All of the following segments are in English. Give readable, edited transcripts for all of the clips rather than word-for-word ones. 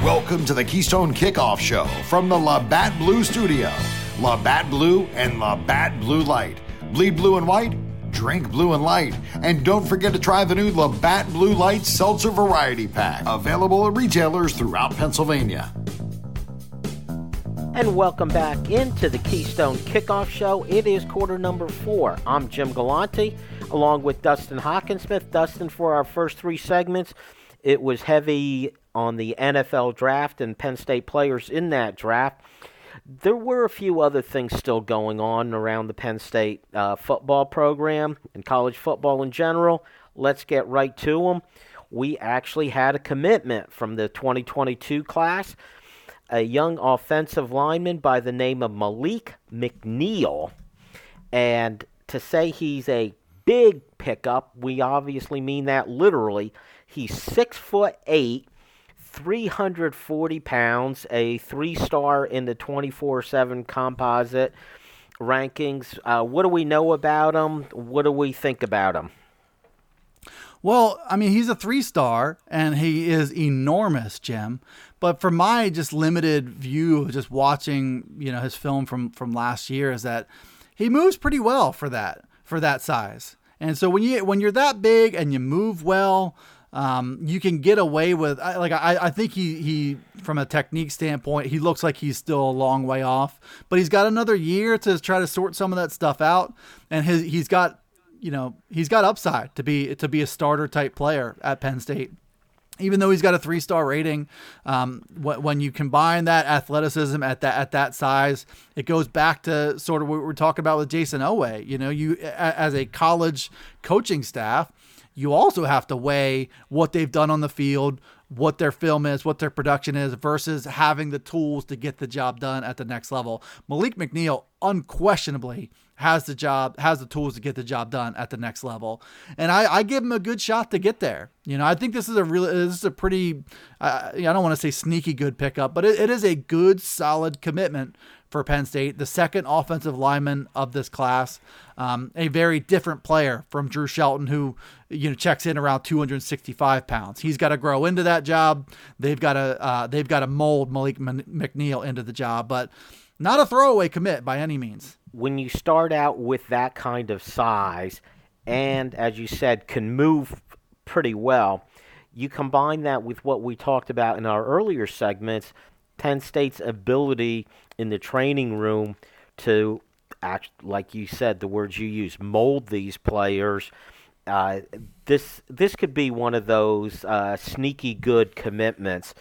Welcome to the Keystone Kickoff Show from the Labatt Blue Studio. Labatt Blue and Labatt Blue Light. Bleed blue and white, drink blue and light. And don't forget to try the new Labatt Blue Light Seltzer Variety Pack. Available at retailers throughout Pennsylvania. And welcome back into the Keystone Kickoff Show. It is quarter number 4. I'm Jim Galante, along with Dustin Hockensmith. Dustin, for our first 3 segments, it was heavy on the NFL draft and Penn State players in that draft. There were a few other things still going on around the Penn State football program and college football in general. Let's get right to them. We actually had a commitment from the 2022 class, a young offensive lineman by the name of Malik McNeil. And to say he's a big pickup, we obviously mean that literally. He's 6'8", 340 pounds, a 3-star in the 24/7 composite rankings. What do we know about him? What do we think about him? Well, I mean, he's a 3-star, and he is enormous, Jim. But for my just limited view of just watching, his film from last year, is that he moves pretty well for that size. And so when you're that big and you move well, you can get away with, I think he from a technique standpoint, he looks like he's still a long way off, but he's got another year to try to sort some of that stuff out. And he's got upside to be a starter type player at Penn State. Even though he's got a 3-star rating, when you combine that athleticism at that size, it goes back to sort of what we're talking about with Jason Oweh. You as a college coaching staff, you also have to weigh what they've done on the field, what their film is, what their production is, versus having the tools to get the job done at the next level. Malik McNeil unquestionably has the tools to get the job done at the next level. And I give him a good shot to get there. I think this is a pretty, I don't want to say sneaky good pickup, but it is a good, solid commitment for Penn State, the second offensive lineman of this class, a very different player from Drew Shelton, who checks in around 265 pounds. He's got to grow into that job. They've got to mold Malik McNeil into the job, but not a throwaway commit by any means. When you start out with that kind of size, and as you said, can move pretty well, you combine that with what we talked about in our earlier segments, Penn State's ability in the training room to act, like you said, the words you use, mold these players. This could be one of those sneaky good commitments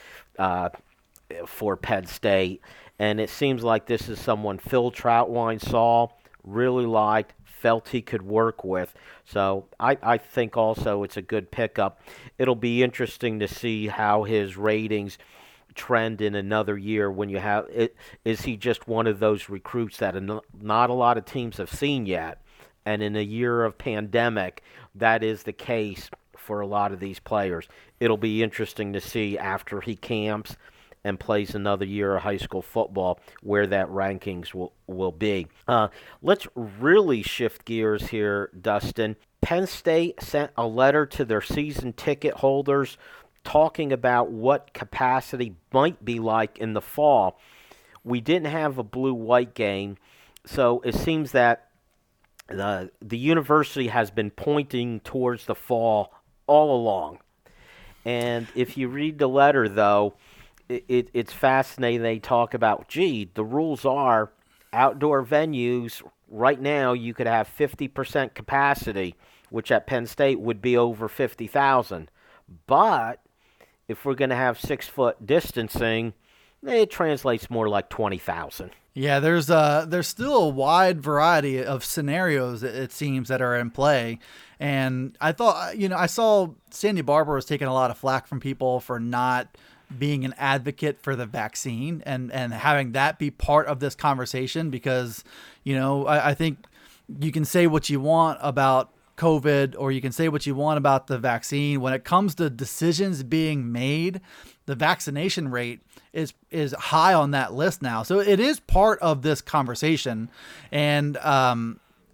for Penn State. And it seems like this is someone Phil Trautwein saw, really liked, felt he could work with. So I think also it's a good pickup. It'll be interesting to see how his ratings trend in another year when you have it. Is he just one of those recruits that not a lot of teams have seen yet? And in a year of pandemic, that is the case for a lot of these players. It'll be interesting to see after he camps and plays another year of high school football where that rankings will be. Let's really shift gears here, Dustin. Penn State sent a letter to their season ticket holders talking about what capacity might be like in the fall. We didn't have a blue-white game, so it seems that the university has been pointing towards the fall all along. And if you read the letter, though, it's fascinating. They talk about, the rules are outdoor venues. Right now, you could have 50% capacity, which at Penn State would be over 50,000. But if we're going to have 6-foot distancing, it translates more like 20,000. Yeah, there's still a wide variety of scenarios, it seems, that are in play. And I thought, I saw Sandy Barber was taking a lot of flack from people for not being an advocate for the vaccine and having that be part of this conversation, because, I think you can say what you want about COVID, or you can say what you want about the vaccine. When it comes to decisions being made, the vaccination rate is high on that list now. So it is part of this conversation. And,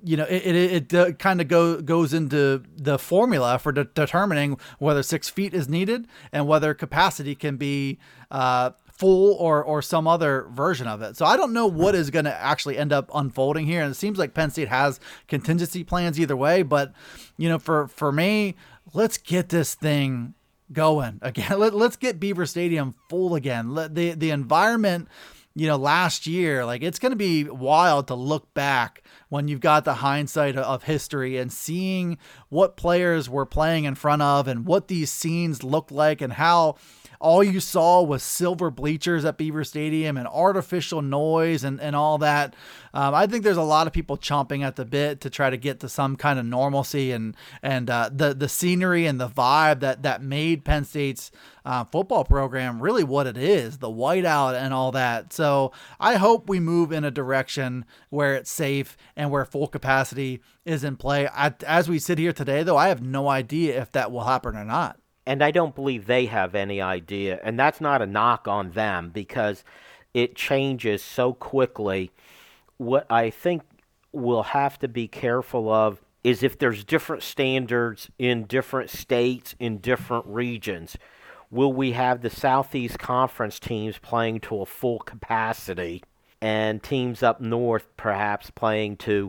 it kind of goes into the formula for determining whether 6 feet is needed and whether capacity can be full or some other version of it. So I don't know what is going to actually end up unfolding here. And it seems like Penn State has contingency plans either way. But, for me, let's get this thing going again. Let's get Beaver Stadium full again. The environment, last year, like, it's going to be wild to look back when you've got the hindsight of history and seeing what players were playing in front of and what these scenes looked like and how all you saw was silver bleachers at Beaver Stadium and artificial noise and all that. I think there's a lot of people chomping at the bit to try to get to some kind of normalcy and the scenery and the vibe that made Penn State's football program really what it is, the whiteout and all that. So I hope we move in a direction where it's safe and where full capacity is in play. As we sit here today, though, I have no idea if that will happen or not. And I don't believe they have any idea. And that's not a knock on them because it changes so quickly. What I think we'll have to be careful of is if there's different standards in different states, in different regions. Will we have the Southeast Conference teams playing to a full capacity and teams up north perhaps playing to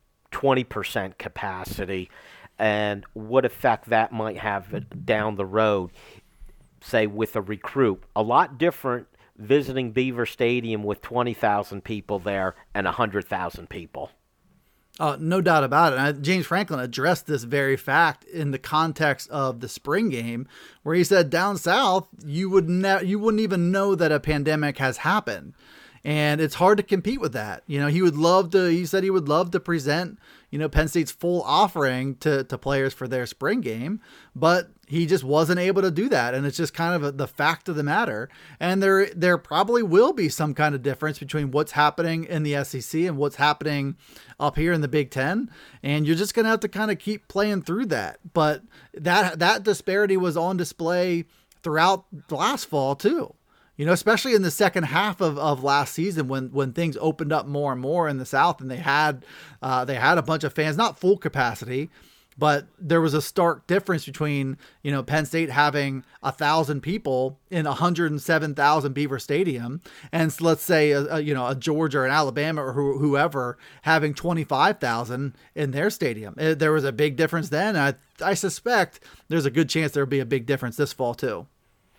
20% capacity? And what effect that might have down the road, say, with a recruit. A lot different visiting Beaver Stadium with 20,000 people there and 100,000 people. No doubt about it. James Franklin addressed this very fact in the context of the spring game, where he said down south, you wouldn't even know that a pandemic has happened. And it's hard to compete with that. He said he would love to present, Penn State's full offering to players for their spring game, but he just wasn't able to do that. And it's just kind of the fact of the matter. And there probably will be some kind of difference between what's happening in the SEC and what's happening up here in the Big Ten. And you're just going to have to kind of keep playing through that. But that disparity was on display throughout the last fall too. Especially in the second half of last season when things opened up more and more in the South and they had a bunch of fans, not full capacity, but there was a stark difference between, Penn State having 1,000 people in 107,000 Beaver Stadium. And let's say, a Georgia or an Alabama or whoever having 25,000 in their stadium. There was a big difference then. And I suspect there's a good chance there'll be a big difference this fall too.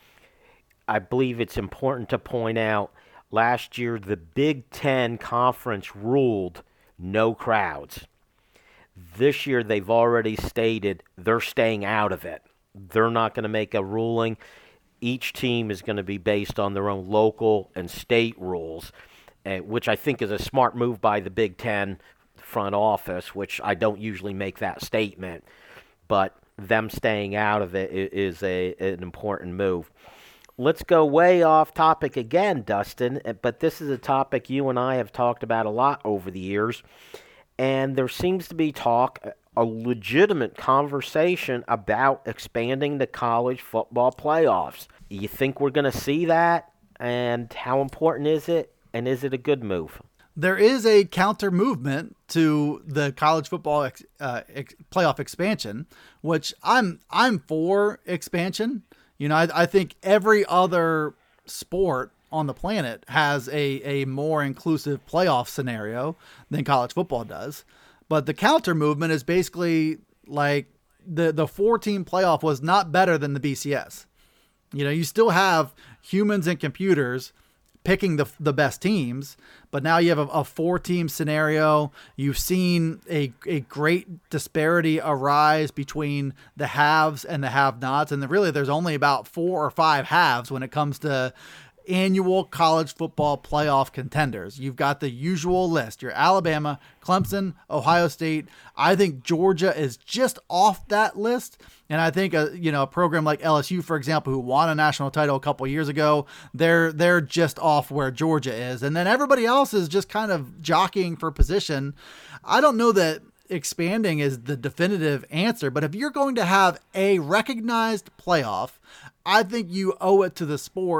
I believe it's important to point out last year the Big Ten Conference ruled no crowds. This year they've already stated they're staying out of it. They're not going to make a ruling. Each team is going to be based on their own local and state rules, which I think is a smart move by the Big Ten front office, which I don't usually make that statement. But them staying out of it is an important move. Let's go way off topic again, Dustin, but this is a topic you and I have talked about a lot over the years, and there seems to be a legitimate conversation about expanding the college football playoffs. You think we're going to see that, and how important is it, and is it a good move? There is a counter movement to the college football playoff expansion, which I'm for expansion. I think every other sport on the planet has a more inclusive playoff scenario than college football does. But the counter movement is basically like the 4-team playoff was not better than the BCS. You still have humans and computers picking the best teams, but now you have a 4-team scenario. You've seen a great disparity arise between the haves and the have-nots, and really there's only about 4 or 5 halves when it comes to annual college football playoff contenders. You've got the usual list, your Alabama, Clemson, Ohio State. I think Georgia is just off that list. And I think a program like LSU, for example, who won a national title a couple years ago, they're just off where Georgia is. And then everybody else is just kind of jockeying for position. I don't know that expanding is the definitive answer, but if you're going to have a recognized playoff, I think you owe it to the sport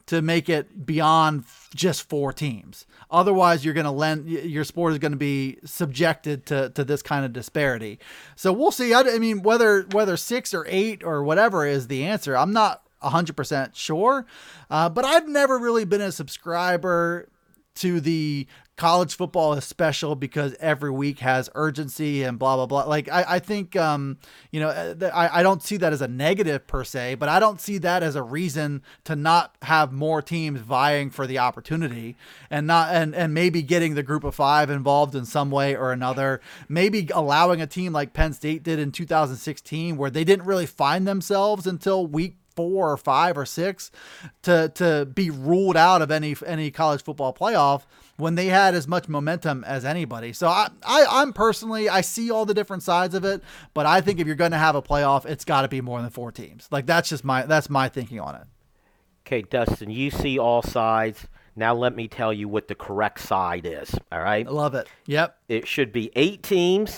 to make it beyond just 4 teams. Otherwise, your sport is going to be subjected to this kind of disparity. So we'll see. I mean, whether 6 or 8 or whatever is the answer, I'm not 100% sure. But I've never really been a subscriber to the college football is special because every week has urgency and blah, blah, blah. Like, I think, I don't see that as a negative per se, but I don't see that as a reason to not have more teams vying for the opportunity and maybe getting the group of 5 involved in some way or another. Maybe allowing a team like Penn State did in 2016, where they didn't really find themselves until week 4 or 5 or 6 to be ruled out of any college football playoff when they had as much momentum as anybody. So I'm personally, I see all the different sides of it, but I think if you're going to have a playoff, it's got to be more than 4 teams. Like, that's my thinking on it. Okay, Dustin, you see all sides. Now let me tell you what the correct side is. All right. I love it. Yep. It should be 8 teams.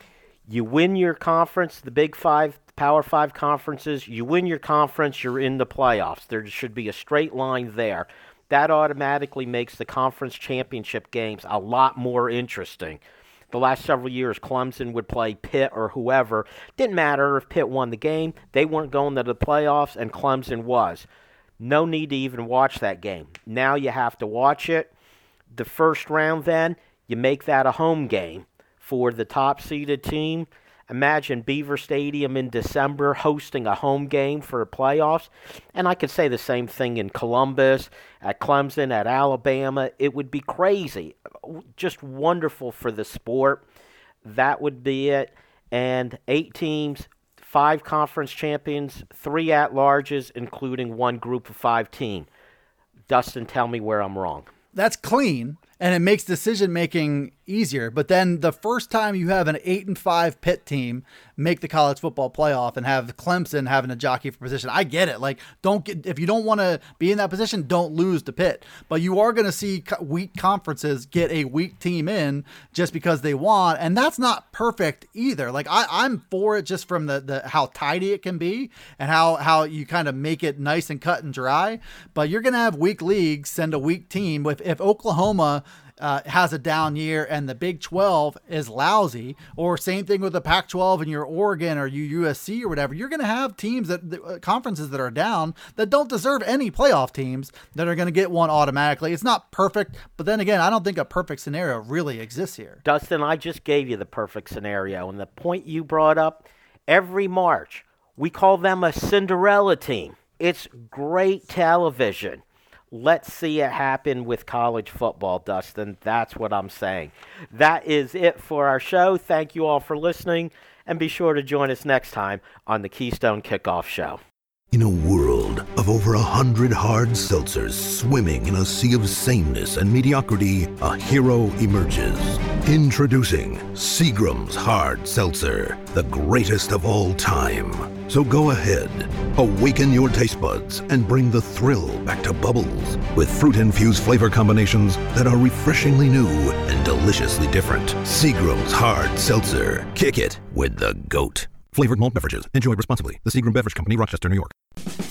You win your conference, the Big 5, Power 5 conferences. You win your conference, you're in the playoffs. There should be a straight line there. That automatically makes the conference championship games a lot more interesting. The last several years, Clemson would play Pitt or whoever. Didn't matter if Pitt won the game. They weren't going to the playoffs, and Clemson was. No need to even watch that game. Now you have to watch it. The first round, then, you make that a home game for the top-seeded team. Imagine Beaver Stadium in December hosting a home game for playoffs. And I could say the same thing in Columbus, at Clemson, at Alabama. It would be crazy. Just wonderful for the sport. That would be it. And 8 teams, 5 conference champions, 3 at-larges, including 1 group of 5 team. Dustin, tell me where I'm wrong. That's clean. And it makes decision-making easier. But then the first time you have an 8-5 Pitt team make the college football playoff and have Clemson having a jockey for position, I get it. Like, if you don't want to be in that position, don't lose to Pitt. But you are going to see weak conferences get a weak team in just because they want, and that's not perfect either. Like, I'm for it just from the how tidy it can be and how you kind of make it nice and cut and dry. But you're going to have weak leagues send a weak team. If Oklahoma has a down year and the Big 12 is lousy, or same thing with the Pac-12 and your Oregon or your USC or whatever, you're going to have teams conferences that are down that don't deserve any playoff teams that are going to get one automatically. It's not perfect, but then again, I don't think a perfect scenario really exists here. Dustin, I just gave you the perfect scenario, and the point you brought up, every March, we call them a Cinderella team. It's great television. Let's see it happen with college football, Dustin. That's what I'm saying. That is it for our show. Thank you all for listening, and be sure to join us next time on the Keystone Kickoff Show. In a world of over 100 hard seltzers swimming in a sea of sameness and mediocrity, a hero emerges. Introducing Seagram's Hard Seltzer, the greatest of all time. So go ahead, awaken your taste buds and bring the thrill back to Bubbles with fruit-infused flavor combinations that are refreshingly new and deliciously different. Seagram's Hard Seltzer. Kick it with the GOAT. Flavored malt beverages. Enjoy responsibly. The Seagram Beverage Company, Rochester, New York.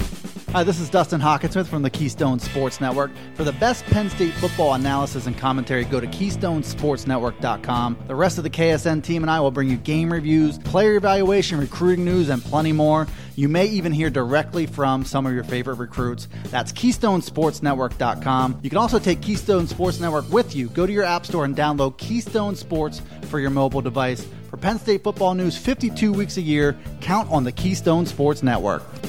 Hi, this is Dustin Hawkinsmith from the Keystone Sports Network. For the best Penn State football analysis and commentary, go to KeystoneSportsNetwork.com. The rest of the KSN team and I will bring you game reviews, player evaluation, recruiting news, and plenty more. You may even hear directly from some of your favorite recruits. That's KeystoneSportsNetwork.com. You can also take Keystone Sports Network with you. Go to your app store and download Keystone Sports for your mobile device. For Penn State football news 52 weeks a year, count on the Keystone Sports Network.